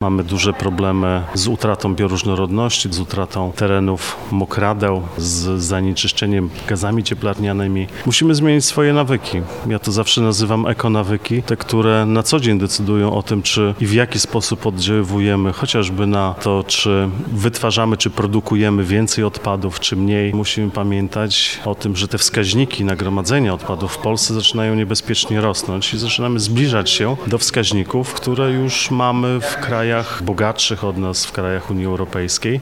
Mamy duże problemy z utratą bioróżnorodności, z utratą terenów mokradeł, z zanieczyszczeniem gazami cieplarnianymi. Musimy zmienić swoje nawyki. Ja to zawsze nazywam ekonawyki, te, które na co dzień decydują o tym, czy i w jaki sposób oddziaływujemy chociażby na to, czy wytwarzamy, czy produkujemy więcej odpadów, czy mniej. Musimy pamiętać o tym, że te wskaźniki nagromadzenia odpadów w Polsce zaczynają niebezpiecznie rosnąć i zaczynamy zbliżać się do wskaźników, które już mamy w krajach bogatszych od nas, w krajach Unii Europejskiej.